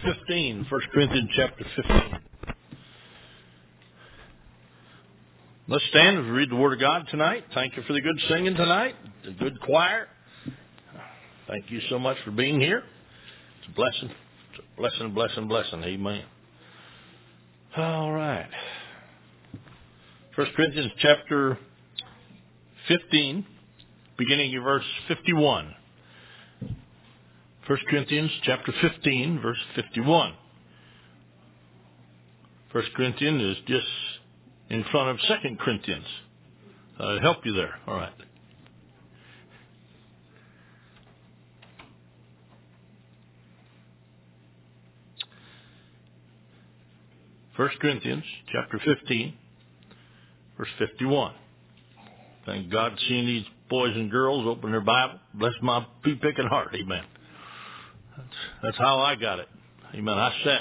15, 1 Corinthians chapter 15. Let's stand and read the Word of God tonight. Thank you for the good singing tonight, the good choir. Thank you so much for being here. It's a blessing. It's a blessing, blessing, blessing. Amen. All right. 1 Corinthians chapter 15, beginning of verse 51. 1 Corinthians chapter 15, verse 51. 1 Corinthians is just in front of 2 Corinthians. I'll help you there. All right. First Corinthians chapter 15, verse 51. Thank God seeing these boys and girls open their Bible. Bless my pea-picking heart. Amen. That's how I got it. Amen. I sat,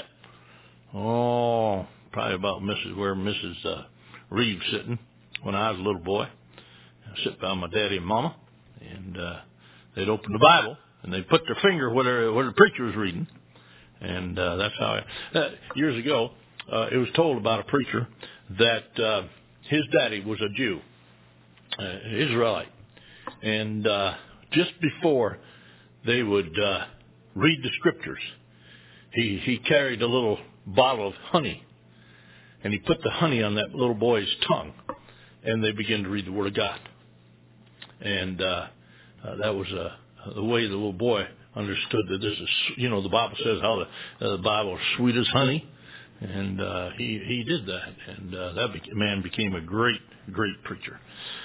probably about where Mrs. Reeves sitting when I was a little boy. I sit by my daddy and mama, and they'd open the Bible, and they'd put their finger where the preacher was reading. And that's how years ago, it was told about a preacher that his daddy was a Jew, Israelite. And just before they would read the scriptures, he carried a little bottle of honey, and he put the honey on that little boy's tongue, and they began to read the Word of God. And that was the way the little boy understood that this is, the Bible says how the Bible is sweet as honey, and he did that, and that man became a great, great preacher.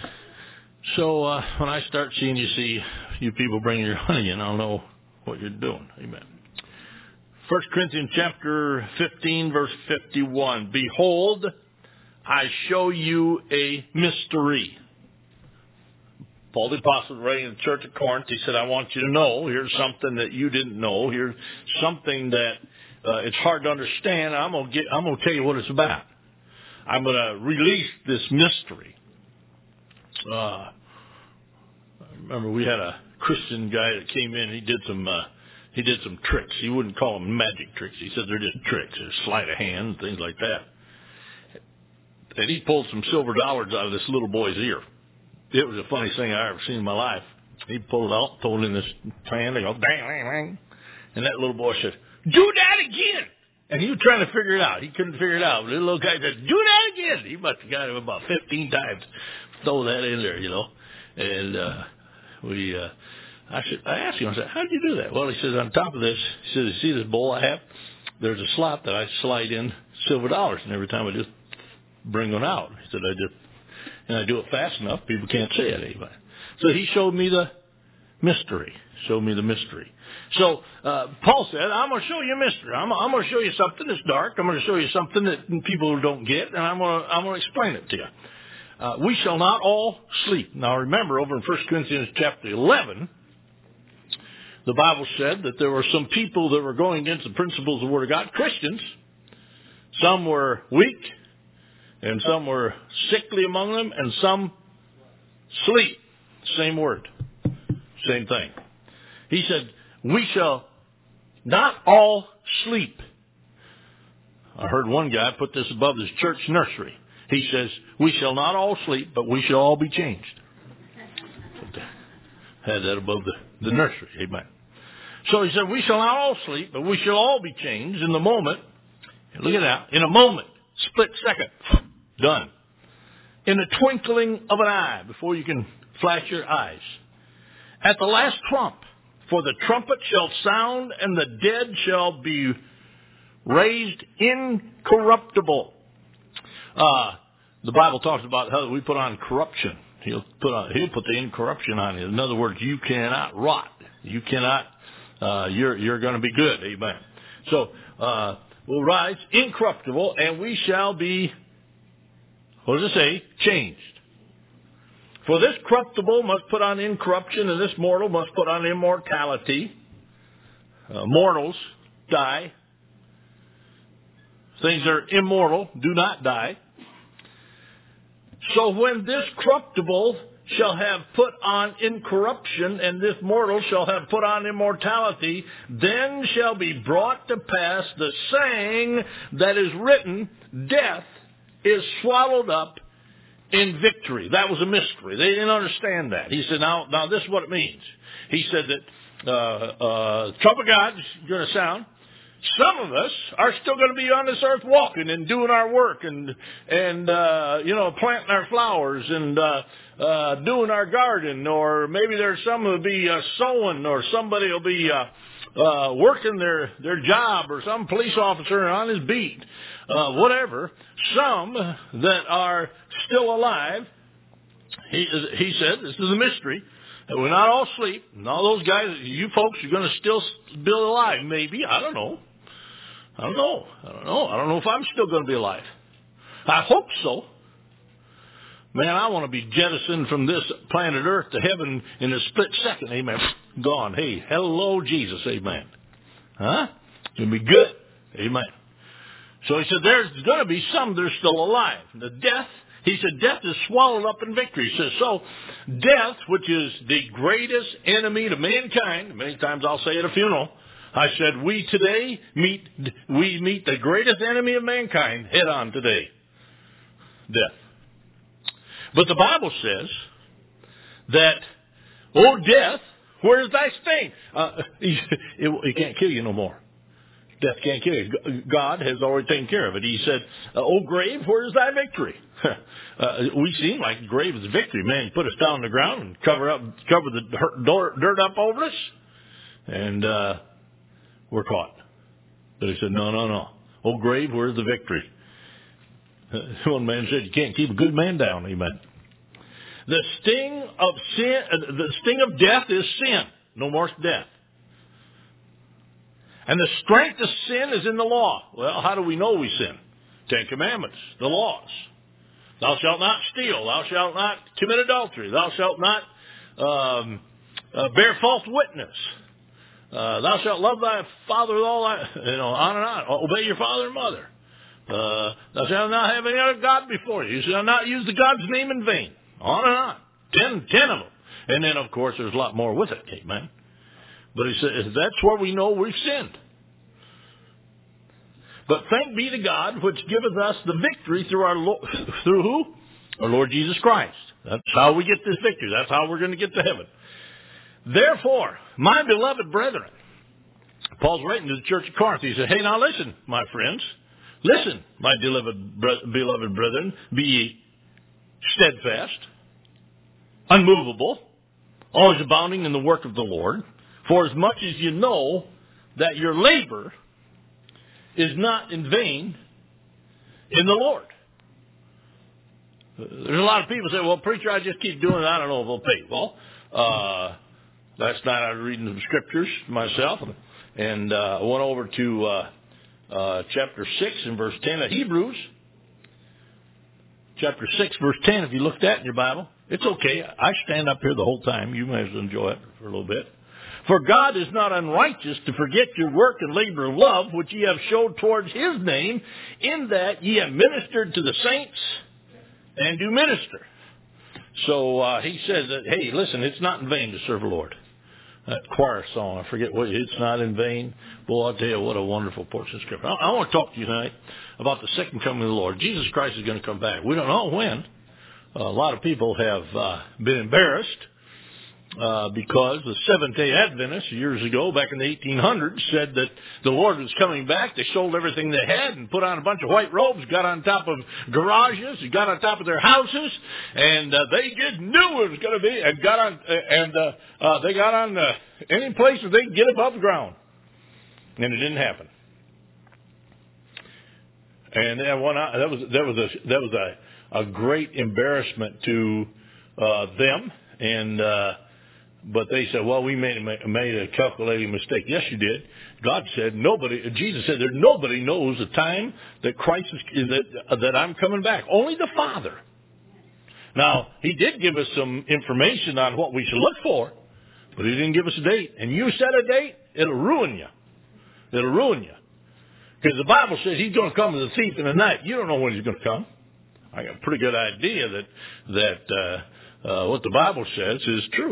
So when I start seeing you people bring your honey in, I'll know what you're doing. Amen. 1 Corinthians chapter 15, verse 51. Behold, I show you a mystery. Paul the Apostle writing to the church at Corinth, he said, I want you to know, here's something that you didn't know. Here's something that it's hard to understand. I'm going to tell you what it's about. I'm going to release this mystery. I remember we had a Christian guy that came in. He did some tricks. He wouldn't call them magic tricks. He said they're just tricks. They're sleight of hand, things like that. And he pulled some silver dollars out of this little boy's ear. It was the funniest thing I ever seen in my life. He pulled it out, pulled it in this pan, and go, bang, bang, bang. And that little boy said, do that again. And he was trying to figure it out. He couldn't figure it out. The little guy said, do that again. He must have got him about 15 times. Throw that in there, And I asked him, I said, how did you do that? Well, he says, on top of this, he says, you see this bowl I have? There's a slot that I slide in silver dollars, and every time I just bring one out. He said, I do it fast enough, people can't see it anyway. So he showed me the mystery. So Paul said, I'm going to show you a mystery. I'm going to show you something that's dark. I'm going to show you something that people don't get, and I'm going to explain it to you. We shall not all sleep. Now remember, over in 1 Corinthians chapter 11, the Bible said that there were some people that were going against the principles of the Word of God, Christians. Some were weak, and some were sickly among them, and some sleep. Same word. Same thing. He said, we shall not all sleep. I heard one guy put this above his church nursery. He says, we shall not all sleep, but we shall all be changed. Had that above the nursery. Amen. So he said, we shall not all sleep, but we shall all be changed in the moment. Look at that. In a moment. Split second. Done. In the twinkling of an eye, before you can flash your eyes. At the last trump, for the trumpet shall sound, and the dead shall be raised incorruptible. The Bible talks about how we put on corruption. He'll put the incorruption on you. In other words, you cannot rot. You cannot. You're going to be good. Amen. So we'll rise incorruptible, and we shall be. What does it say? Changed. For this corruptible must put on incorruption, and this mortal must put on immortality. Mortals die. Things that are immortal do not die. So when this corruptible shall have put on incorruption, and this mortal shall have put on immortality. Then shall be brought to pass the saying that is written, death is swallowed up in victory. That was a mystery. They didn't understand that. He said, now this is what it means. He said that the trumpet of God is going to sound. Some of us are still going to be on this earth walking and doing our work and planting our flowers and doing our garden, or maybe there's some who will be sewing, or somebody will be working their job, or some police officer on his beat, whatever. Some that are still alive. He said, this is a mystery. We're not all asleep. And all those guys, you folks, are going to still be alive. Maybe. I don't know. I don't know if I'm still going to be alive. I hope so. Man, I want to be jettisoned from this planet Earth to heaven in a split second. Amen. Gone. Hey, hello, Jesus. Amen. Huh? It's going to be good. Amen. So he said there's going to be some that are still alive. He said death is swallowed up in victory. He says, so death, which is the greatest enemy to mankind, many times I'll say at a funeral, I said, we meet the greatest enemy of mankind head on today. Death. But the Bible says that, oh death, where's thy sting? He can't kill you no more. Death can't kill you. God has already taken care of it. He said, oh grave, where's thy victory? We seem like the grave is victory. Man, you put us down on the ground and cover the dirt up over us, and we're caught. But he said, no. Oh grave, where's the victory? One man said, you can't keep a good man down. Amen. The sting of sin, the sting of death is sin. No more death. And the strength of sin is in the law. Well, how do we know we sin? 10 Commandments, the laws. Thou shalt not steal. Thou shalt not commit adultery. Thou shalt not bear false witness. Thou shalt love thy father with all thy, on and on. Obey your father and mother. Thou shalt not have any other God before you. You shall not use the God's name in vain. On and on. 10 of them. And then, of course, there's a lot more with it. Amen. But he says that's where we know we've sinned. But thank be to God, which giveth us the victory through who? Our Lord Jesus Christ. That's how we get this victory. That's how we're going to get to heaven. Therefore, my beloved brethren, Paul's writing to the church of Corinth. He said, hey, now listen, my friends. Listen, my beloved brethren, be ye steadfast, unmovable, always abounding in the work of the Lord, for as much as you know that your labor is not in vain in the Lord. There's a lot of people say, well, preacher, I just keep doing it. I don't know if they'll pay. Well, last night I was reading the scriptures myself, and I went over to chapter 6 and verse 10 of Hebrews. Chapter 6, verse 10, if you looked at in your Bible. It's okay. I stand up here the whole time. You may as well enjoy it for a little bit. For God is not unrighteous to forget your work and labor of love, which ye have showed towards his name, in that ye have ministered to the saints and do minister. So he says that, hey, listen, it's not in vain to serve the Lord. That choir song, I forget what, it's not in vain. Boy, I'll tell you what a wonderful portion of Scripture. I want to talk to you tonight about the second coming of the Lord. Jesus Christ is going to come back. We don't know when. A lot of people have been embarrassed because the Seventh-day Adventists years ago, back in the 1800s, said that the Lord was coming back. They sold everything they had and put on a bunch of white robes, got on top of garages, got on top of their houses, and they just knew it was going to be, and got on, they got on any place that they could get above the ground, and it didn't happen. And that was a great embarrassment to them, and but they said, well, we made a calculating mistake. Yes, you did. God said Jesus said that nobody knows the time that Christ that I'm coming back. Only the Father. Now, he did give us some information on what we should look for, but he didn't give us a date. And you set a date, it'll ruin you. It'll ruin you. Because the Bible says he's going to come as a thief in the night. You don't know when he's going to come. I got a pretty good idea that what the Bible says is true.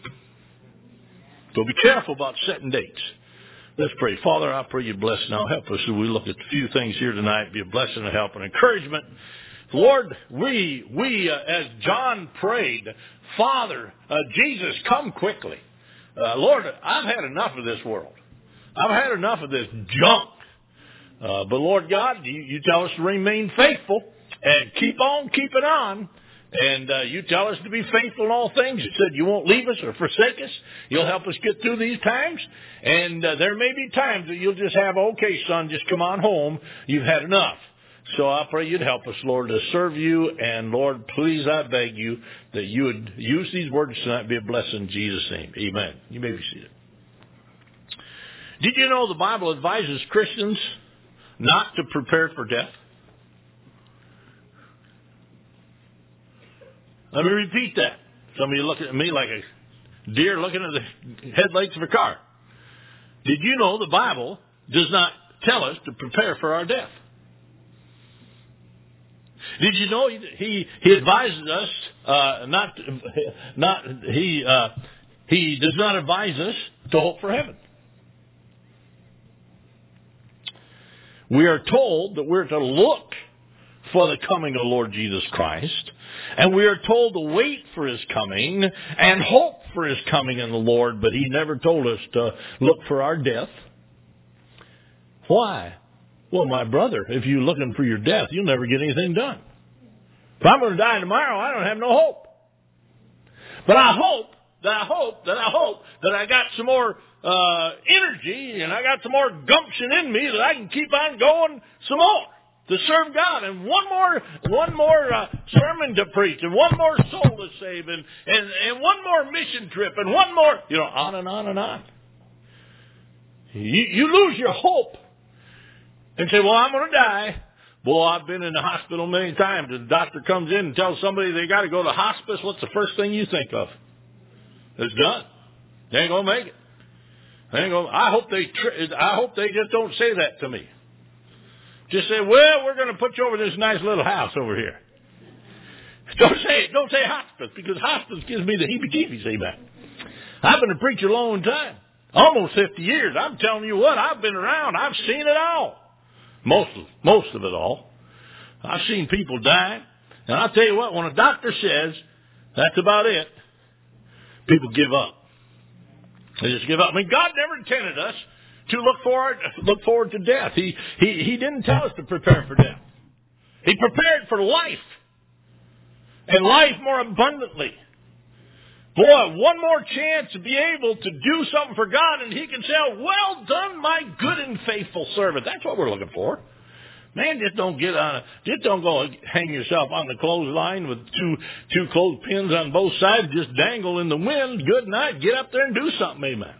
So be careful about setting dates. Let's pray. Father, I pray you bless now. Help us as we look at a few things here tonight. Be a blessing and help and encouragement. Lord, we as John prayed, Father, Jesus, come quickly. Lord, I've had enough of this world. I've had enough of this junk. But Lord God, you tell us to remain faithful and keep on keeping on. And you tell us to be faithful in all things. You said you won't leave us or forsake us. You'll help us get through these times. And there may be times that you'll just have, okay, son, just come on home. You've had enough. So I pray you'd help us, Lord, to serve you. And, Lord, please, I beg you that you would use these words tonight. Be a blessing in Jesus' name. Amen. You may be seated. Did you know the Bible advises Christians not to prepare for death? Let me repeat that. Some of you looking at me like a deer looking at the headlights of a car. Did you know the Bible does not tell us to prepare for our death? Did you know he advises us he does not advise us to hope for heaven? We are told that we're to look for the coming of the Lord Jesus Christ, and we are told to wait for His coming and hope for His coming in the Lord, but He never told us to look for our death. Why? Well, my brother, if you're looking for your death, you'll never get anything done. If I'm going to die tomorrow, I don't have no hope. But I hope that I got some more energy and I got some more gumption in me that I can keep on going some more to serve God, and one more sermon to preach, and one more soul to save, and one more mission trip, and one more, on and on and on. You lose your hope and say, well, I'm going to die. Boy, I've been in the hospital many times. The doctor comes in and tells somebody they got to go to hospice. What's the first thing you think of? It's done. They ain't going to make it. I hope they just don't say that to me. Just say, well, we're going to put you over this nice little house over here. Don't say hospice, because hospice gives me the heebie-jeebies, amen. I've been a preacher a long time, almost 50 years. I'm telling you what, I've been around. I've seen it all. Most of it all. I've seen people die. And I'll tell you what, when a doctor says that's about it, people give up. They just give up. I mean, God never intended us to look forward to death. He didn't tell us to prepare for death. He prepared for life, and life more abundantly. Boy, one more chance to be able to do something for God, and He can say, well done, my good and faithful servant. That's what we're looking for. Man, just don't go hang yourself on the clothesline with two clothespins on both sides, just dangle in the wind. Good night. Get up there and do something, amen.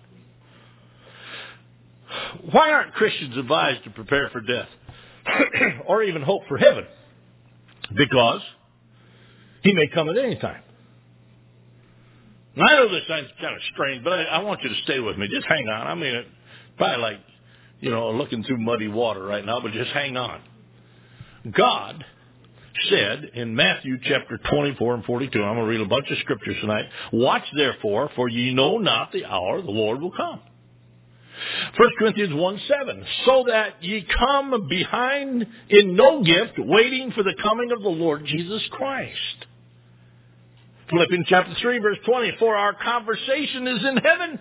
Why aren't Christians advised to prepare for death or even hope for heaven? Because He may come at any time. Now, I know this sounds kind of strange, but I want you to stay with me. Just hang on. I mean, it's probably like, looking through muddy water right now, but just hang on. God said in Matthew chapter 24 and 42, I'm going to read a bunch of scriptures tonight. Watch therefore, for ye know not the hour the Lord will come. 1 Corinthians 1:7, so that ye come behind in no gift, waiting for the coming of the Lord Jesus Christ. Philippians chapter 3, verse 20, for our conversation is in heaven,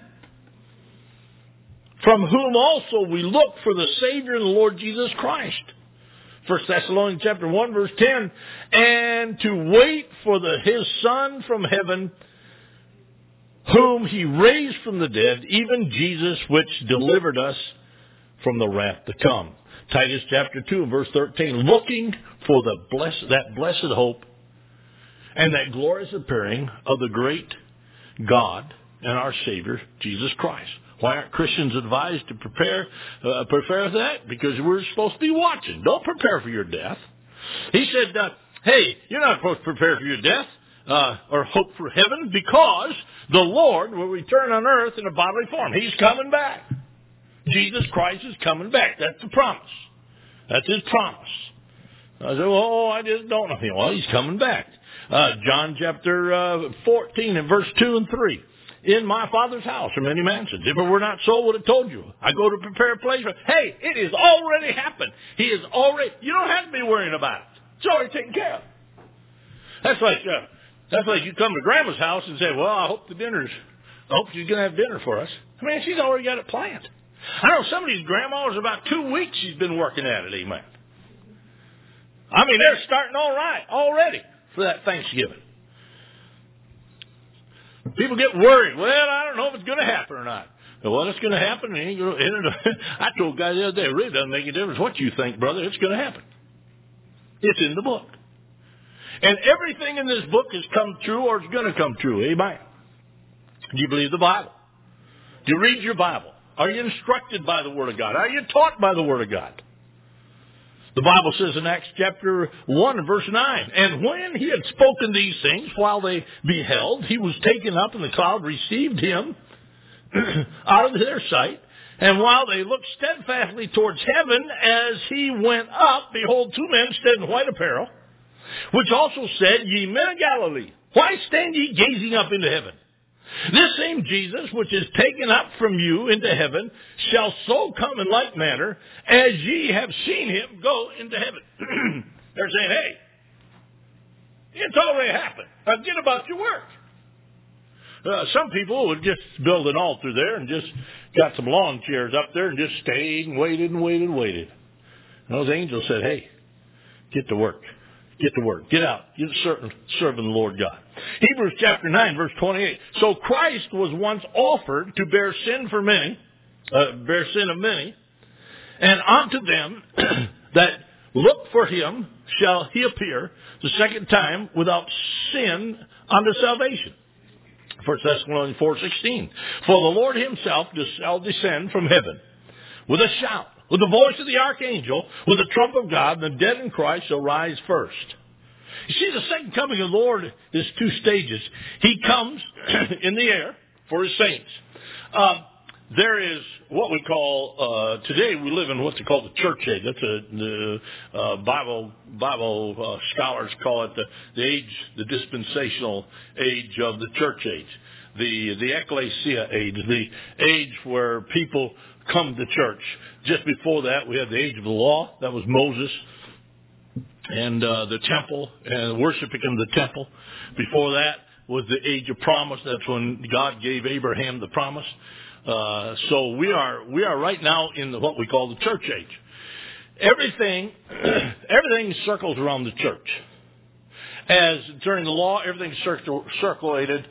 from whom also we look for the Savior and the Lord Jesus Christ. 1 Thessalonians chapter 1, verse 10, and to wait for His Son from heaven, whom He raised from the dead, even Jesus, which delivered us from the wrath to come. Titus chapter 2, verse 13, looking for that blessed hope and that glorious appearing of the great God and our Savior, Jesus Christ. Why aren't Christians advised to prepare for that? Because we're supposed to be watching. Don't prepare for your death. He said, hey, you're not supposed to prepare for your death or hope for heaven, because the Lord will return on earth in a bodily form. He's coming back. Jesus Christ is coming back. That's the promise. That's His promise. I said, well, I just don't know. Well, he's coming back. John chapter 14 and verse 2 and 3. In my Father's house are many mansions. If it were not so, I would have told you. I go to prepare a place. Hey, it has already happened. He is already, you don't have to be worrying about it. It's already taken care of. That's like you come to Grandma's house and say, well, I hope she's going to have dinner for us. I mean, she's already got it planned. I know some of these grandmas, about 2 weeks she's been working at it, amen. I mean, they're starting all right already for that Thanksgiving. People get worried. Well, I don't know if it's going to happen or not. Well, it's going to happen. I told a guy the other day, it really doesn't make a difference what you think, brother. It's going to happen. It's in the book. And everything in this book has come true or is going to come true. Amen. Do you believe the Bible? Do you read your Bible? Are you instructed by the Word of God? Are you taught by the Word of God? The Bible says in Acts chapter 1 and verse 9, and when he had spoken these things, while they beheld, he was taken up, and the cloud received him out of their sight. And while they looked steadfastly towards heaven as he went up, behold, two men stood in white apparel, which also said, Ye men of Galilee, why stand ye gazing up into heaven? This same Jesus, which is taken up from you into heaven, shall so come in like manner as ye have seen him go into heaven. They're saying, hey, it's already happened. Forget about your work. Some people would just build an altar there and just got some lawn chairs up there and just stayed and waited and waited and waited. And those angels said, hey, get to work. Get to work. Get out. Get serving the Lord God. Hebrews chapter 9, verse 28. So Christ was once offered to bear sin for many, bear sin of many, and unto them that look for him shall he appear the second time without sin unto salvation. 1 Thessalonians 4:16. For the Lord himself shall descend from heaven with a shout, with the voice of the archangel, with the trump of God, and the dead in Christ shall rise first. You see, the second coming of the Lord is two stages. He comes in the air for his saints. There is what we call, today we live in what's called the church age. That's the Bible scholars call it the age, the dispensational age of the church age. The ecclesia age, the age where people come to church. Just before that, we had the age of the law. That was Moses and the temple and worshiping in the temple. Before that was the age of promise. That's when God gave Abraham the promise. So we are right now in what we call the church age. Everything circles around the church. As during the law, everything circulated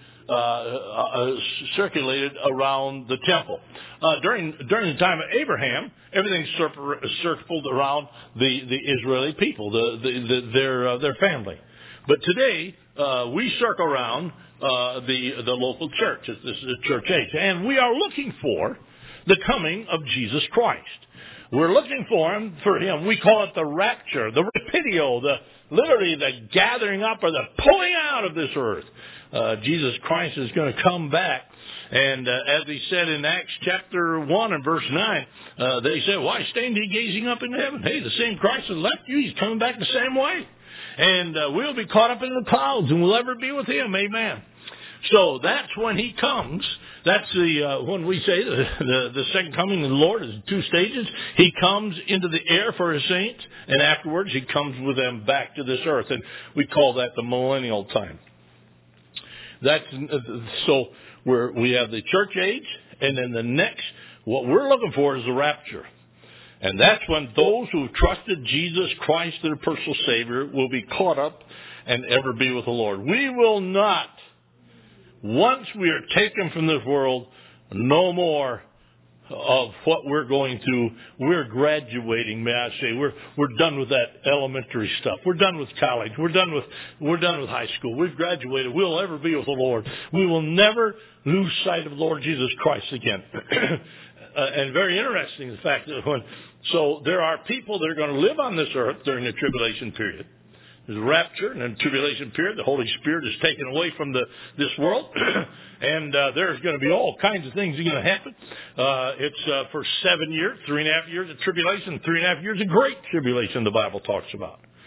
around the temple. During the time of Abraham, everything circled around the Israeli people, their family. But today, we circle around the local church. This is a church age. And we are looking for the coming of Jesus Christ. We're looking for him. We call it the rapture, the rapitio, literally the gathering up or the pulling out of this earth. Jesus Christ is going to come back. And as he said in Acts chapter 1 and verse 9, they said, why stand ye gazing up into heaven? Hey, the same Christ has left you. He's coming back the same way. And we'll be caught up in the clouds and we'll ever be with him. Amen. So that's when he comes. That's when we say the second coming of the Lord is two stages. He comes into the air for his saints, and afterwards he comes with them back to this earth. And we call that the millennial time. That's so we have the church age, and then the next, what we're looking for is the rapture. And that's when those who have trusted Jesus Christ, their personal Savior, will be caught up and ever be with the Lord. We will not, once we are taken from this world, no more of what we're going through. We're graduating, may I say. We're done with that elementary stuff. We're done with college. We're done with high school. We've graduated. We'll ever be with the Lord. We will never lose sight of the Lord Jesus Christ again. And very interesting, the fact that so there are people that are going to live on this earth during the tribulation period. There's a rapture, and in the tribulation period, the Holy Spirit is taken away from this world, and there's going to be all kinds of things that are going to happen. It's for 7 years, 3.5 years of tribulation, 3.5 years of great tribulation the Bible talks about.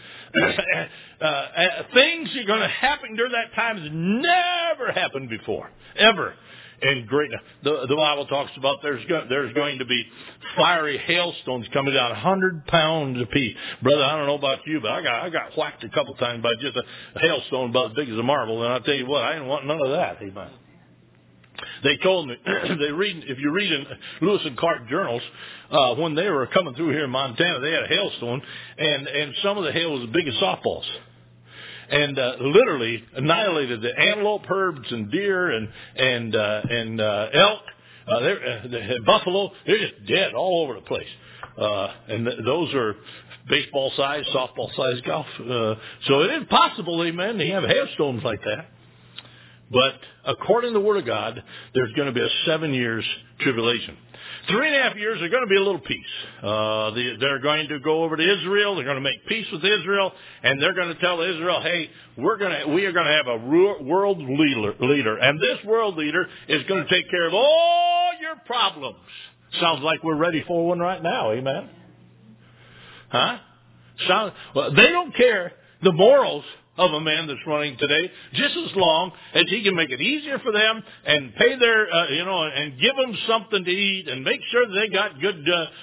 Things are going to happen during that time that never happened before, ever. And great, the Bible talks about there's going to be fiery hailstones coming down 100 pounds apiece. Brother, I don't know about you, but I got whacked a couple times by just a hailstone about as big as a marble. And I'll tell you what, I didn't want none of that. Amen. They told me, if you read in Lewis and Clark journals, when they were coming through here in Montana, they had a hailstone, and some of the hail was as big as softballs. And literally annihilated the antelope herds and deer and elk, buffalo. They're just dead all over the place. And those are baseball size, softball size golf. So it is possible, amen, to have hailstones like that. But according to the Word of God, there's going to be a 7 years tribulation. 3.5 years are going to be a little peace. They're going to go over to Israel. They're going to make peace with Israel, and they're going to tell Israel, "Hey, we are going to have a world leader, and this world leader is going to take care of all your problems." Sounds like we're ready for one right now. Amen. Huh? Well, they don't care the morals of a man that's running today, just as long as he can make it easier for them and pay their, and give them something to eat and make sure that they got good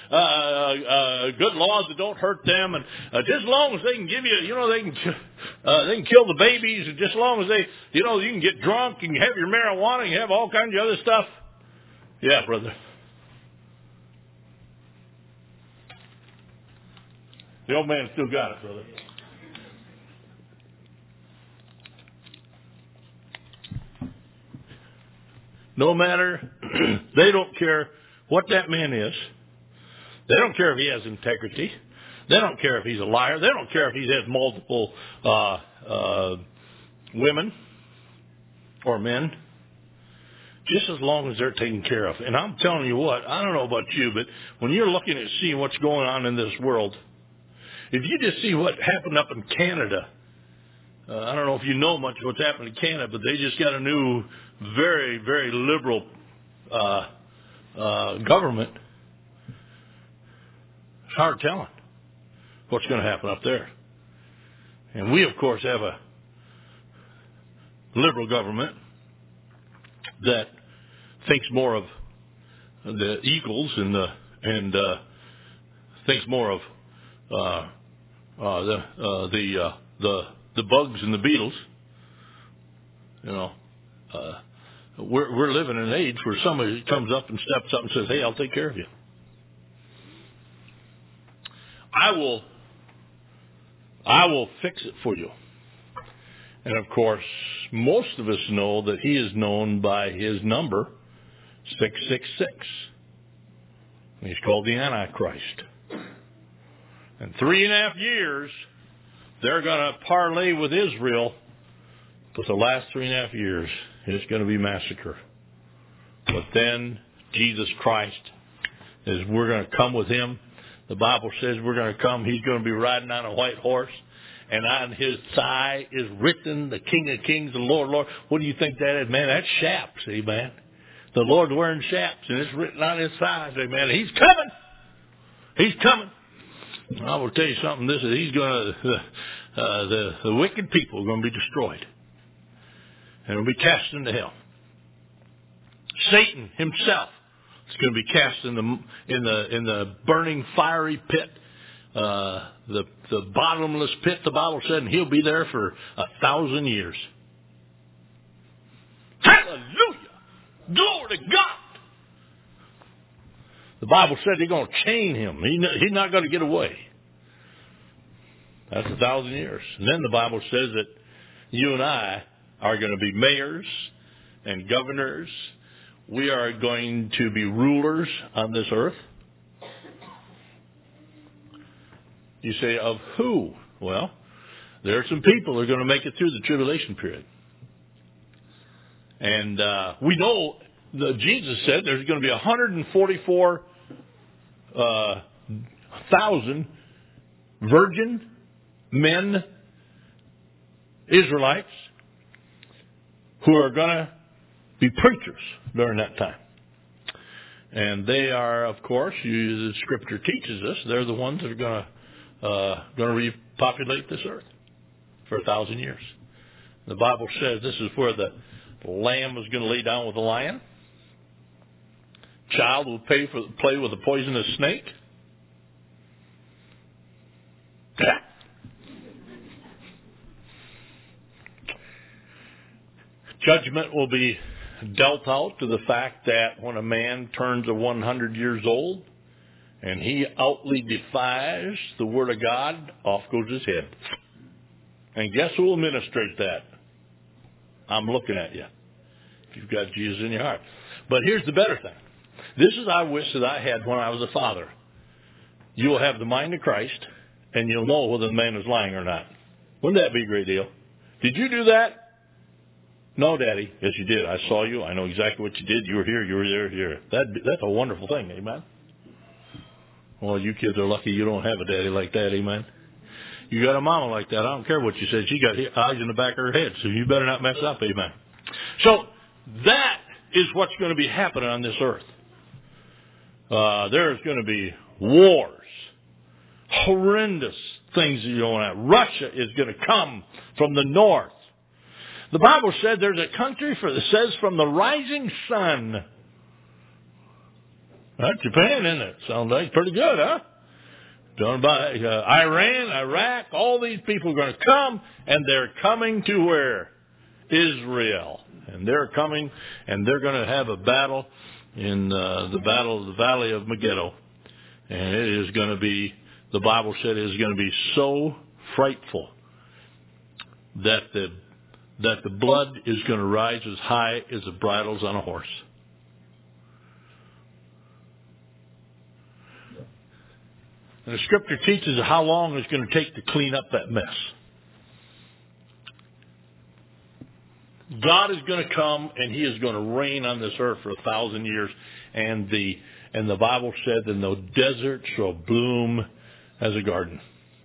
laws that don't hurt them, and just as long as they can give you, they can kill the babies, and just as long as they, you can get drunk and have your marijuana and have all kinds of other stuff. Yeah, brother. The old man still got it, brother. No matter, they don't care what that man is. They don't care if he has integrity. They don't care if he's a liar. They don't care if he has multiple women or men. Just as long as they're taken care of. And I'm telling you what, I don't know about you, but when you're looking at seeing what's going on in this world, if you just see what happened up in Canada, I don't know if you know much of what's happened in Canada, but they just got a new, very, very liberal government. It's hard telling what's going to happen up there. And we, of course, have a liberal government that thinks more of the eagles and thinks more of the bugs and the beetles. We're living in an age where somebody comes up and steps up and says, "Hey, I'll take care of you. I will fix it for you." And of course, most of us know that he is known by his number, 666. He's called the Antichrist. In 3.5 years, they're going to parlay with Israel, but the last 3.5 years is going to be massacre. But then Jesus Christ we're going to come with him. The Bible says we're going to come. He's going to be riding on a white horse, and on his thigh is written the King of Kings, the Lord of Lords. What do you think that is, man? That's chaps, amen. The Lord's wearing chaps, and it's written on his thighs, amen. He's coming. He's coming. I will tell you something. He's going to the wicked people are going to be destroyed, and will be cast into hell. Satan himself is going to be cast in the burning fiery pit, the bottomless pit. The Bible said, and he'll be there for 1,000 years. Hallelujah! Glory to God! The Bible said they're going to chain him. He's not going to get away. That's 1,000 years. And then the Bible says that you and I are going to be mayors and governors. We are going to be rulers on this earth. You say, of who? Well, there are some people who are going to make it through the tribulation period. And we know that Jesus said there's going to be 144,000 virgin men, Israelites, who are going to be preachers during that time. And they are, of course, the Scripture teaches us, they're the ones that are going to going to repopulate this earth for 1,000 years. The Bible says this is where the lamb is going to lay down with the lion. Child will play with a poisonous snake. Yeah. Judgment will be dealt out to the fact that when a man turns 100 years old and he outly defies the Word of God, off goes his head. And guess who will administrate that? I'm looking at you. If you've got Jesus in your heart. But here's the better thing. This is I wish that I had when I was a father. You will have the mind of Christ, and you'll know whether the man is lying or not. Wouldn't that be a great deal? Did you do that? No, Daddy. Yes, you did. I saw you. I know exactly what you did. You were here. You were there. Here. That's a wonderful thing. Amen. Well, you kids are lucky you don't have a daddy like that. Amen. You got a mama like that. I don't care what you said. She got eyes in the back of her head, so you better not mess up. Amen. So that is what's going to be happening on this earth. There's going to be wars, horrendous things that you don't have. Russia is going to come from the north. The Bible said there's a country that says from the rising sun. That's Japan, isn't it? Sounds like pretty good, huh? Done by Iran, Iraq, all these people are going to come, and they're coming to where? Israel. And they're coming, and they're going to have a battle in the battle of the Valley of Megiddo. And it is going to be, the Bible said it is going to be so frightful that the blood is going to rise as high as the bridles on a horse. And the Scripture teaches how long it's going to take to clean up that mess. God is going to come and He is going to reign on this earth for 1,000 years. And the Bible said that no desert shall bloom as a garden.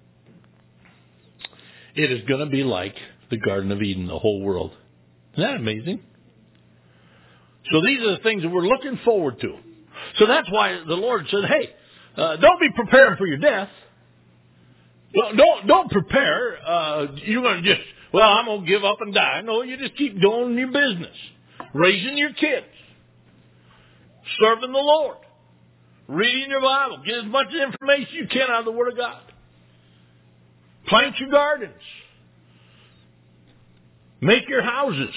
It is going to be like the Garden of Eden, the whole world. Isn't that amazing? So these are the things that we're looking forward to. So that's why the Lord said, hey, don't be preparing for your death. Don't prepare. You're going to just, well, I'm going to give up and die. No, you just keep doing your business. Raising your kids. Serving the Lord. Reading your Bible. Get as much information you can out of the Word of God. Plant your gardens. Make your houses.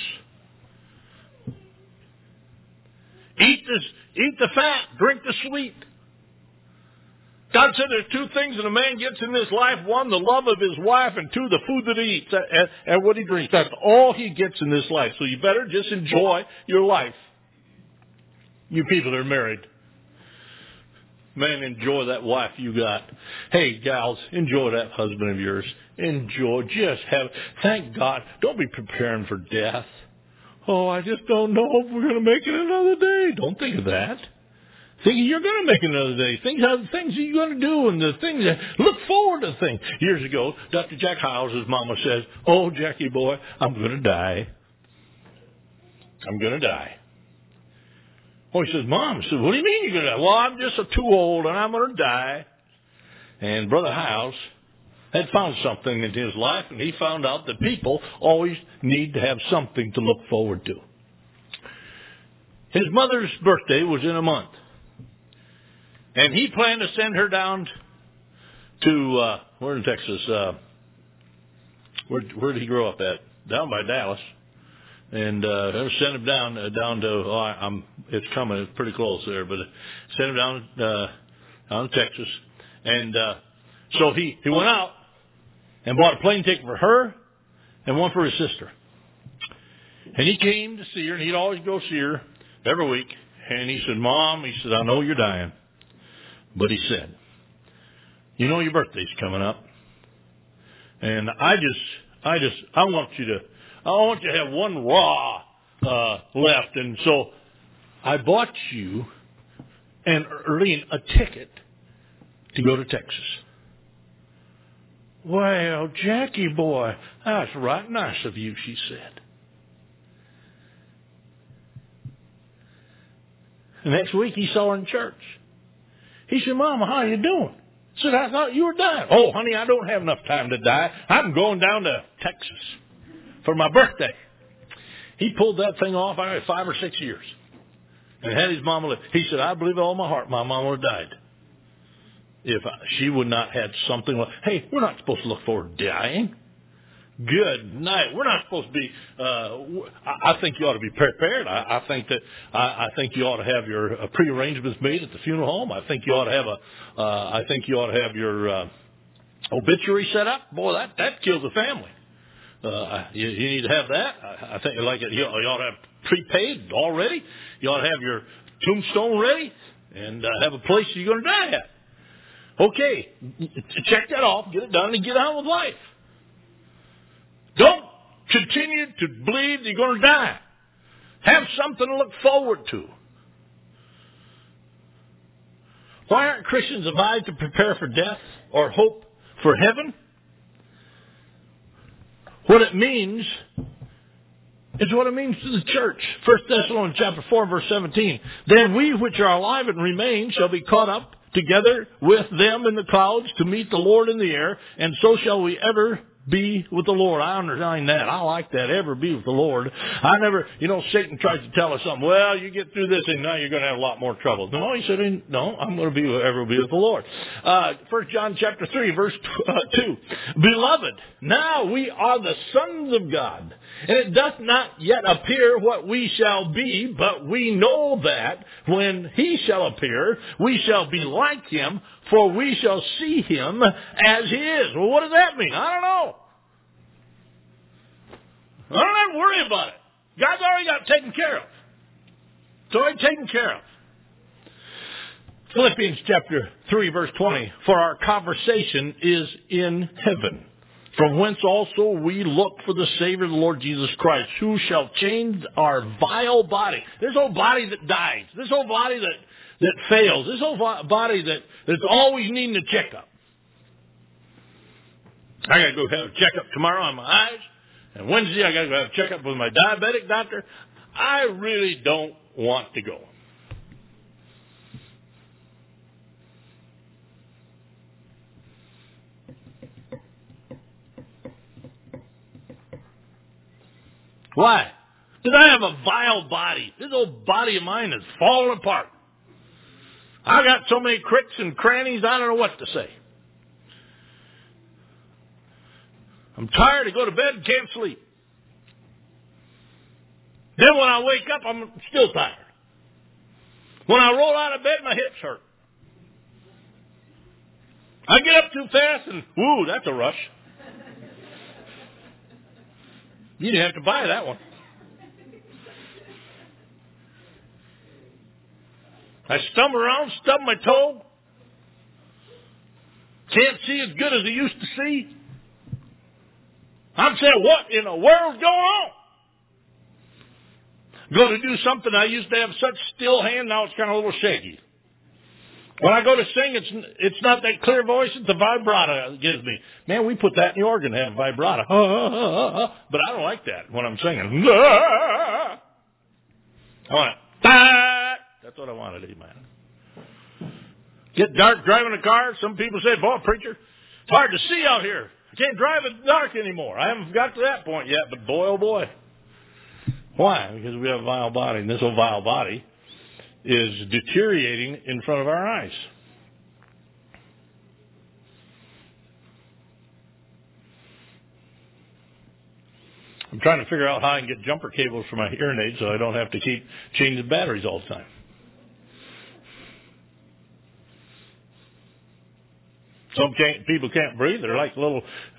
Eat the fat. Drink the sweet. God said there's two things that a man gets in this life. One, the love of his wife, and two, the food that he eats and what he drinks. That's all he gets in this life. So you better just enjoy your life. You people that are married. Man, enjoy that wife you got. Hey, gals, enjoy that husband of yours. Enjoy. Just thank God. Don't be preparing for death. Oh, I just don't know if we're going to make it another day. Don't think of that. Thinking you're going to make it another day. Think of the things that you're going to do and the things that look forward to things. Years ago, Dr. Jack Howes' mama says, oh, Jackie boy, I'm going to die. I'm going to die. Oh, he says, Mom, I said, what do you mean you're going to die? Well, I'm just too old and I'm going to die. And Brother Howes had found something in his life, and he found out that people always need to have something to look forward to. His mother's birthday was in a month. And he planned to send her down to, where in Texas? Where did he grow up at? Down by Dallas. And send him down to, it's coming, it's pretty close there, but send him down to Texas. And so he went out and bought a plane ticket for her and one for his sister. And he came to see her, and he'd always go see her every week. And he said, Mom, he said, I know you're dying. But he said, you know your birthday's coming up. And I want you to have one raw left. And so I bought you and Erlene a ticket to go to Texas. Well, Jackie boy, that's right nice of you, she said. The next week he saw her in church. He said, Mama, how you doing? I said, I thought you were dying. Oh, honey, I don't have enough time to die. I'm going down to Texas for my birthday. He pulled that thing off. I had 5 or 6 years. And had his mama live. He said, I believe with all my heart my mama would have died if she would not had something like, hey, we're not supposed to look forward to dying. Good night. We're not supposed to be. I think you ought to be prepared. I think that I think you ought to have your prearrangements made at the funeral home. I think you ought to have I think you ought to have your obituary set up. Boy, that kills the family. You need to have that. I think you ought to have prepaid already. You ought to have your tombstone ready and have a place you're going to die at. Okay, check that off, get it done, and get on with life. Don't continue to believe that you're going to die. Have something to look forward to. Why aren't Christians advised to prepare for death or hope for heaven? What it means is what it means to the church. 1 Thessalonians chapter 4, verse 17. Then we which are alive and remain shall be caught up together with them in the clouds to meet the Lord in the air, and so shall we ever be with the Lord. I understand that. I like that. Ever be with the Lord. I never, Satan tries to tell us something. Well, you get through this and now you're going to have a lot more trouble. No, he said, no, I'm going to ever be with the Lord. 1 John chapter 3, verse 2. Beloved, now we are the sons of God, and it doth not yet appear what we shall be, but we know that when he shall appear, we shall be like him, for we shall see him as he is. Well, what does that mean? I don't know. I don't have to worry about it. God's already got it taken care of. It's already taken care of. Philippians chapter 3, verse 20. For our conversation is in heaven, from whence also we look for the Savior, the Lord Jesus Christ, who shall change our vile body. This old body that dies. This old body that fails. This old body that's always needing a checkup. I got to go have a checkup tomorrow on my eyes. And Wednesday I got to go have a checkup with my diabetic doctor. I really don't want to go. Why? Because I have a vile body. This old body of mine is falling apart. I got so many cricks and crannies, I don't know what to say. I'm tired. I go to bed and can't sleep. Then when I wake up, I'm still tired. When I roll out of bed, my hips hurt. I get up too fast and, woo, that's a rush. You didn't have to buy that one. I stumble around, stub my toe. Can't see as good as I used to see. I'm saying, what in the world's going on? Go to do something, I used to have such still hand, now it's kind of a little shaky. When I go to sing, it's not that clear voice, it's the vibrato it gives me. Man, we put that in the organ to have vibrato. But I don't like that when I'm singing. I want it. That's what I want to do, man. Get dark driving a car. Some people say, boy, preacher, it's hard to see out here. I can't drive in the dark anymore. I haven't got to that point yet, but boy, oh boy. Why? Because we have a vile body, and this old vile body is deteriorating in front of our eyes. I'm trying to figure out how I can get jumper cables for my hearing aids so I don't have to keep changing batteries all the time. Some people can't breathe. They're like little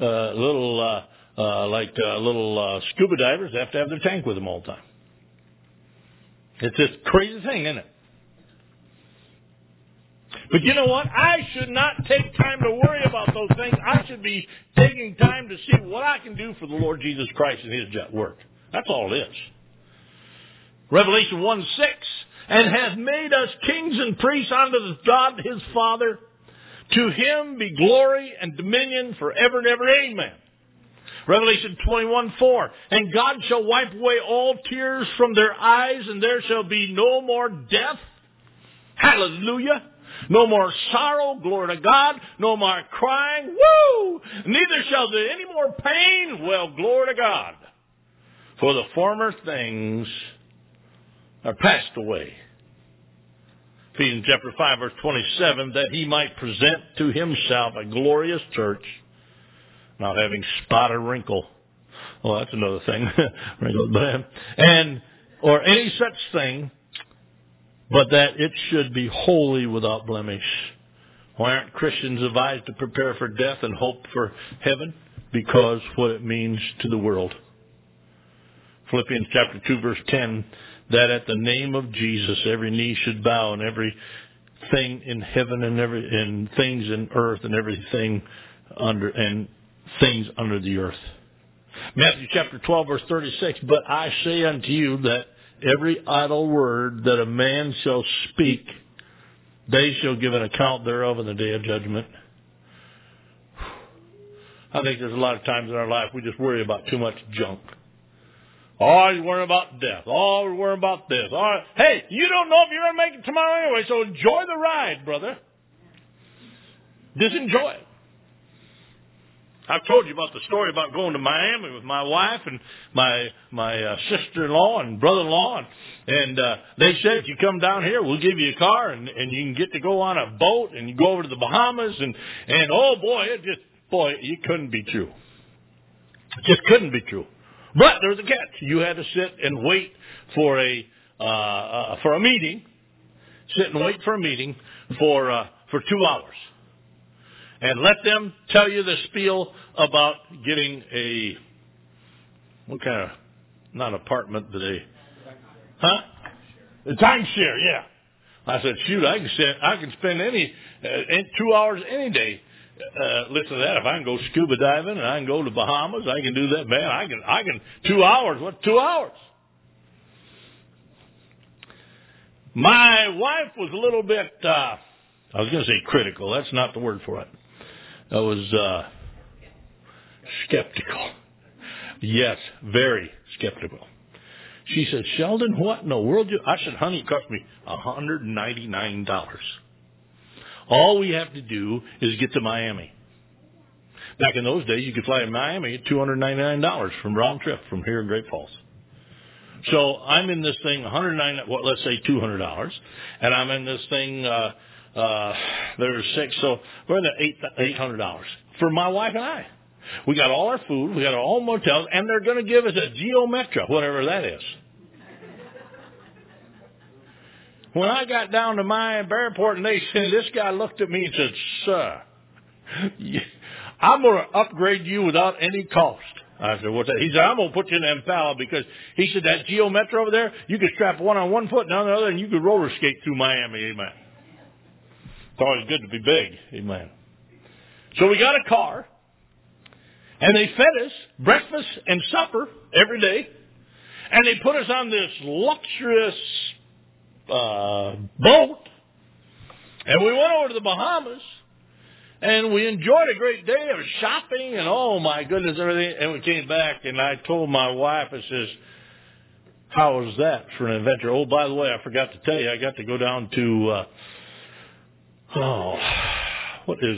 scuba divers. They have to have their tank with them all the time. It's this crazy thing, isn't it? But you know what? I should not take time to worry about those things. I should be taking time to see what I can do for the Lord Jesus Christ and his work. That's all it is. Revelation 1:6, and hath made us kings and priests unto God his Father. To him be glory and dominion forever and ever. Amen. Revelation 21:4, and God shall wipe away all tears from their eyes, and there shall be no more death. Hallelujah. No more sorrow, glory to God. No more crying, woo! Neither shall there any more pain, well, glory to God. For the former things are passed away. Ephesians chapter 5, verse 27, that he might present to himself a glorious church, not having spot or wrinkle. Well, that's another thing. Or any such thing, but that it should be holy without blemish. Why aren't Christians advised to prepare for death and hope for heaven? Because what it means to the world. Philippians chapter 2, verse 10, that at the name of Jesus every knee should bow, and every thing in heaven and things in earth and everything and things under the earth. Matthew chapter 12, verse 36, but I say unto you that every idle word that a man shall speak, they shall give an account thereof in the day of judgment. I think there's a lot of times in our life we just worry about too much junk. Oh, you're worrying about death. Oh, we're worrying about this. Oh, hey, you don't know if you're going to make it tomorrow anyway, so enjoy the ride, brother. Just enjoy it. I've told you about the story about going to Miami with my wife and my sister-in-law and brother-in-law, and they said, if you come down here, we'll give you a car, and you can get to go on a boat, and you go over to the Bahamas, and oh boy, it couldn't be true. It just couldn't be true. But there was a catch. You had to sit and wait for a meeting. Sit and wait for a meeting for 2 hours. And let them tell you the spiel about getting what kind of, not apartment, but a timeshare, yeah. I said, shoot, I can spend 2 hours any day. Listen to that. If I can go scuba diving and I can go to the Bahamas, I can do that, man. I can 2 hours. What, 2 hours? My wife was a little bit, I was going to say critical. That's not the word for it. I was skeptical. Yes, very skeptical. She said, Sheldon, what in the world? I said, honey, it cost me $199. All we have to do is get to Miami. Back in those days, you could fly to Miami at $299 from round trip from here in Great Falls. So I'm in this thing, let's say $200, and I'm in this thing. There's 6, so we're in the $800 for my wife and I. We got all our food, we got our own motels, and they're going to give us a Geo Metro, whatever that is. When I got down to Miami Airport, and this guy looked at me and said, "Sir, I'm going to upgrade you without any cost." I said, "What's that?" He said, "I'm going to put you in Impala because," he said, "that Geo Metro over there, you could strap one on one foot and on the other, and you could roller skate through Miami." Amen. It's always good to be big. Amen. So we got a car, and they fed us breakfast and supper every day, and they put us on this luxurious boat, and we went over to the Bahamas, and we enjoyed a great day of shopping, and oh my goodness, everything. And we came back, and I told my wife, I says, "How was that for an adventure?" Oh, by the way, I forgot to tell you, I got to go down to what is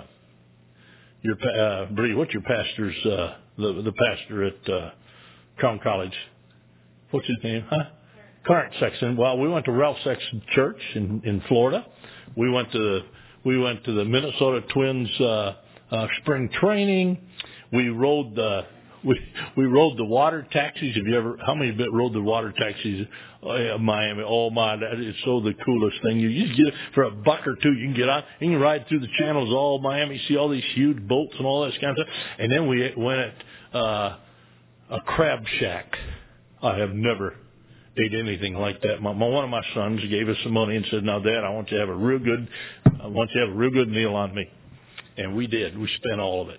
Bree? What's your pastor's the pastor at Crown College? What's his name? Current Sexton. Well, we went to Ralph Sexton Church in Florida. We went to the Minnesota Twins spring training. We rode the water taxis. How many rode the water taxis in Miami? Oh my, that is so the coolest thing. You just get for $1 or $2, you can get on, you can ride through the channels all Miami, see all these huge boats and all that kind of stuff. And then we went at a crab shack. I have never ate anything like that. One of my sons gave us some money and said, "Now, Dad, I want you to have a real good meal on me." And we did. We spent all of it.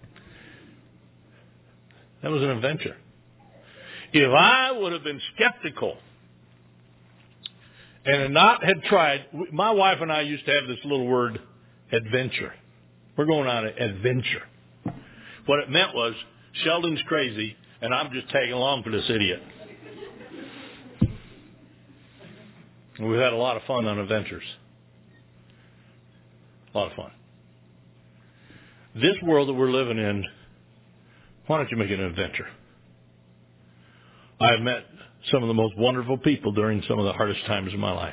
That was an adventure. If I would have been skeptical and not had tried, my wife and I used to have this little word, adventure. We're going on an adventure. What it meant was, Sheldon's crazy, and I'm just tagging along for this idiot. We've had a lot of fun on adventures. A lot of fun. This world that we're living in, why don't you make it an adventure? I've met some of the most wonderful people during some of the hardest times of my life.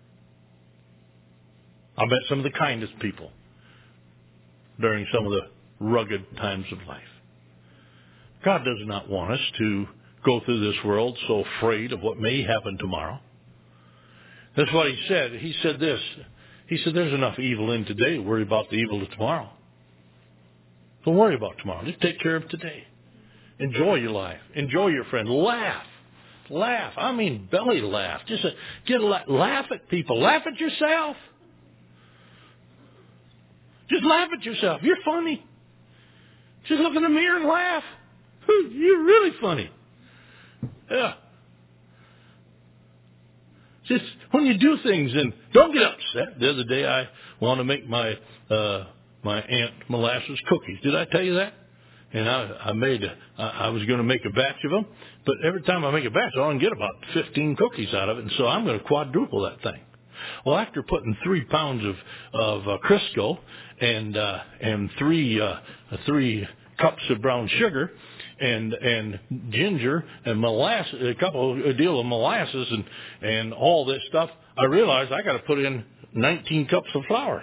I've met some of the kindest people during some of the rugged times of life. God does not want us to go through this world so afraid of what may happen tomorrow. That's what he said. He said this. He said, there's enough evil in today to worry about the evil of tomorrow. Don't worry about tomorrow. Just take care of today. Enjoy your life. Enjoy your friend. Laugh. Laugh. I mean, belly laugh. Just laugh at people. Laugh at yourself. Just laugh at yourself. You're funny. Just look in the mirror and laugh. You're really funny. Yeah. Just when you do things, and don't get upset. The other day I wanted to make my aunt molasses cookies. Did I tell you that? And I was going to make a batch of them, but every time I make a batch, I only get about 15 cookies out of it, and so I'm going to quadruple that thing. Well, after putting 3 pounds of Crisco and three cups of brown sugar and ginger and molasses, a deal of molasses and all this stuff, I realized I got to put in 19 cups of flour.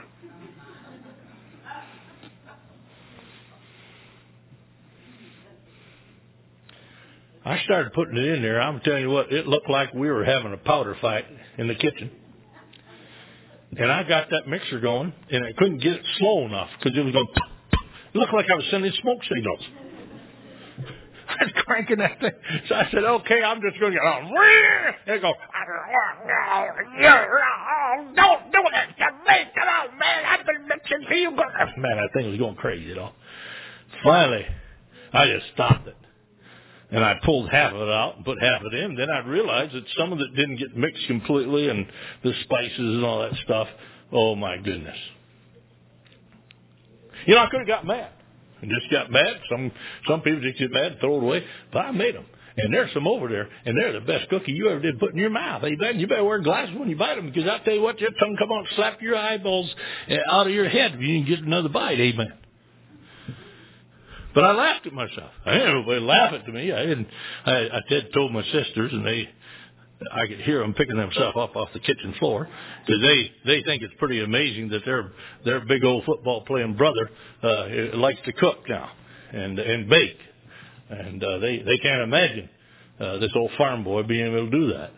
I started putting it in there. I'm telling you what, it looked like we were having a powder fight in the kitchen. And I got that mixer going, and I couldn't get it slow enough because it was going. It looked like I was sending smoke signals. I was cranking that thing. So I said, okay, I'm just going to go. And it goes, don't do that to me. Come on, man. I've been mixing for you. Man, that thing was going crazy, Finally, I just stopped it. And I pulled half of it out and put half of it in. Then I realized that some of it didn't get mixed completely, and the spices and all that stuff. Oh, my goodness. I could have got mad. I just got mad. Some people just get mad and throw it away. But I made them. And there's some over there, and they're the best cookie you ever did put in your mouth. You better wear glasses when you bite them, because I'll tell you what, your tongue come out and slap your eyeballs out of your head if you can get another bite. Amen. But I laughed at myself. I didn't have anybody laugh at me. I told my sisters, and I could hear them picking themselves up off the kitchen floor, because they think it's pretty amazing that their big old football playing brother likes to cook now and bake, and they can't imagine this old farm boy being able to do that.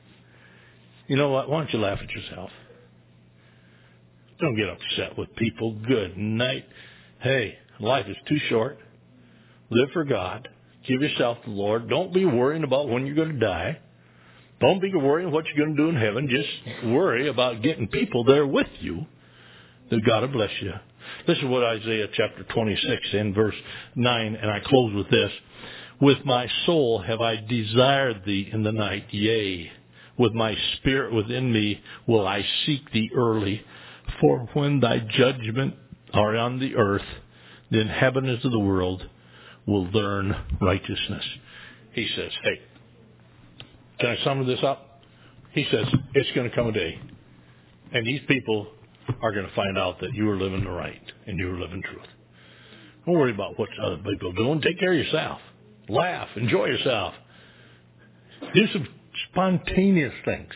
You know what? Why don't you laugh at yourself? Don't get upset with people. Good night. Hey, life is too short. Live for God. Give yourself to the Lord. Don't be worrying about when you're going to die. Don't be worrying what you're going to do in heaven. Just worry about getting people there with you. That God will bless you. This is what Isaiah chapter 26 and verse 9, and I close with this. With my soul have I desired thee in the night, yea, with my spirit within me will I seek thee early. For when thy judgment are on the earth, the inhabitants of the world will learn righteousness. He says, hey, can I sum this up? He says, it's going to come a day, and these people are going to find out that you are living the right and you are living truth. Don't worry about what other people are doing. Take care of yourself. Laugh. Enjoy yourself. Do some spontaneous things.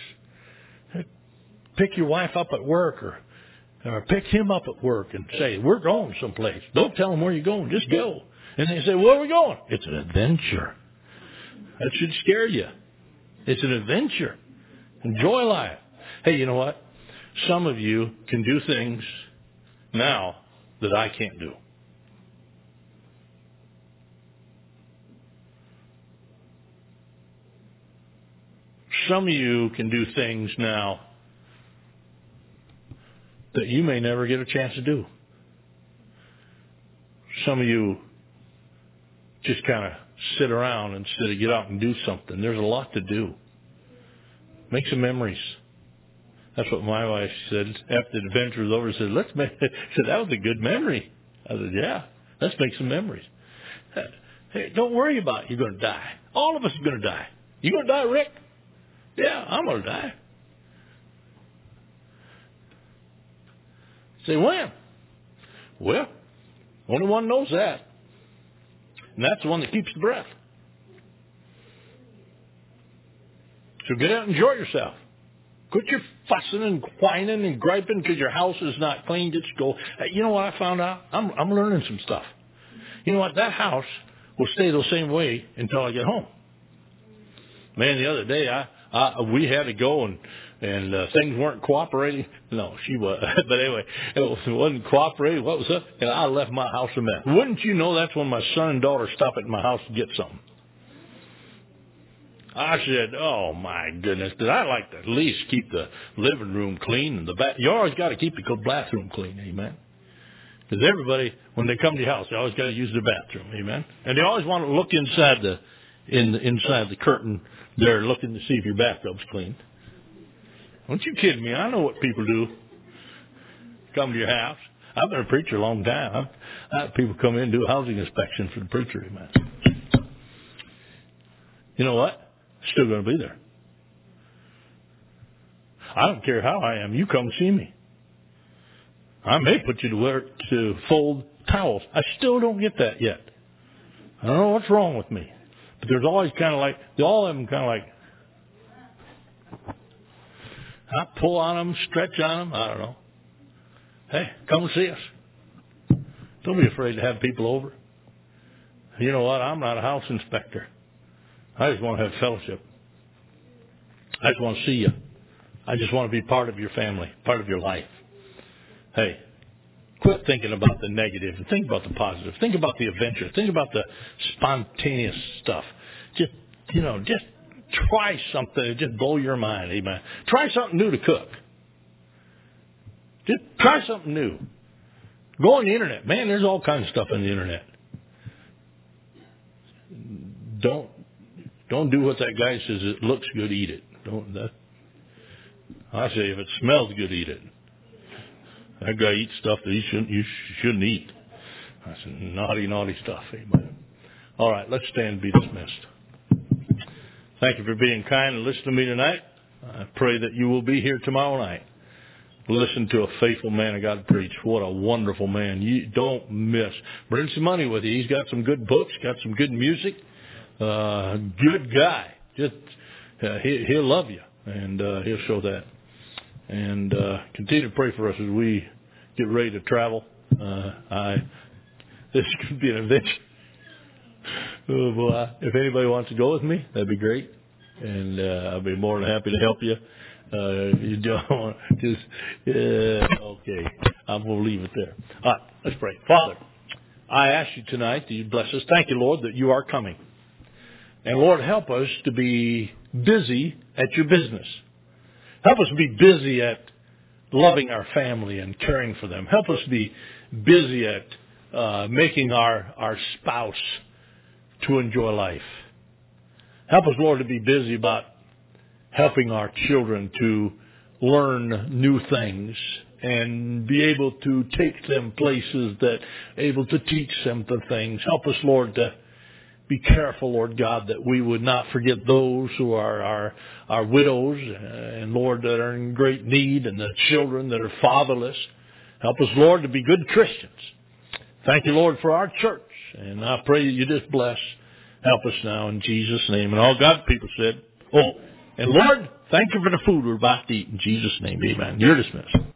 Pick your wife up at work or pick him up at work and say, we're going someplace. Don't tell them where you're going. Just go. And they say, where are we going? It's an adventure. That should scare you. It's an adventure. Enjoy life. Hey, you know what? Some of you can do things now that I can't do. Some of you can do things now that you may never get a chance to do. Some of you just kind of sit around instead of get out and do something. There's a lot to do. Make some memories. That's what my wife said after the adventure was over. She said, said, that was a good memory. I said, yeah, let's make some memories. Hey, don't worry about it. You're going to die. All of us are going to die. You going to die, Rick? Yeah, I'm going to die. Say, when? Well, only one knows that. And that's the one that keeps the breath. So get out and enjoy yourself. Quit your fussing and whining and griping because your house is not clean. Just go. You know what I found out? I'm learning some stuff. You know what? That house will stay the same way until I get home. Man, the other day we had to go and things weren't cooperating. No, she was. But anyway, it wasn't cooperating. What was up? And I left my house a mess. Wouldn't you know that's when my son and daughter stop at my house to get something? I said, oh, my goodness, did I like to at least keep the living room clean and the bath? You always got to keep the bathroom clean, amen? Because everybody, when they come to your house, they always got to use the bathroom, amen? And they always want to look inside the curtain there looking to see if your bathtub's clean. Don't you kidding me? I know what people do. Come to your house. I've been a preacher a long time. I have people come in and do a housing inspection for the preacher, amen? You know what? Still going to be there. I don't care how I am. You come see me. I may put you to work to fold towels. I still don't get that yet. I don't know what's wrong with me. But there's always kind of like, all of them kind of like, I pull on them, stretch on them. I don't know. Hey, come and see us. Don't be afraid to have people over. You know what? I'm not a house inspector. I just want to have fellowship. I just want to see you. I just want to be part of your family, part of your life. Hey, quit thinking about the negative and think about the positive. Think about the adventure. Think about the spontaneous stuff. Just try something that just blow your mind. Amen. Try something new to cook. Just try something new. Go on the internet. Man, there's all kinds of stuff on the internet. Don't do what that guy says. It looks good, eat it. I say if it smells good, eat it. That guy eats stuff that you shouldn't eat. I said, naughty stuff. Amen. All right, let's stand and be dismissed. Thank you for being kind and listening to me tonight. I pray that you will be here tomorrow night. Listen to a faithful man of God preach. What a wonderful man. You don't miss. Bring some money with you. He's got some good books, got some good music. Good guy. Just he'll love you, and he'll show that. And continue to pray for us as we get ready to travel. This could be an adventure. Oh boy! If anybody wants to go with me, that'd be great, and I'll be more than happy to help you. You don't just okay. I'm going to leave it there. All right, let's pray. Father, I ask you tonight that you bless us. Thank you, Lord, that you are coming. And Lord, help us to be busy at your business. Help us be busy at loving our family and caring for them. Help us be busy at making our spouse to enjoy life. Help us, Lord, to be busy about helping our children to learn new things and be able to take them places that able to teach them the things. Help us, Lord, to be careful, Lord God, that we would not forget those who are our widows and, Lord, that are in great need, and the children that are fatherless. Help us, Lord, to be good Christians. Thank you, Lord, for our church. And I pray that you just bless. Help us now in Jesus' name. And all God's people said, oh, and Lord, thank you for the food we're about to eat. In Jesus' name, amen. You're dismissed.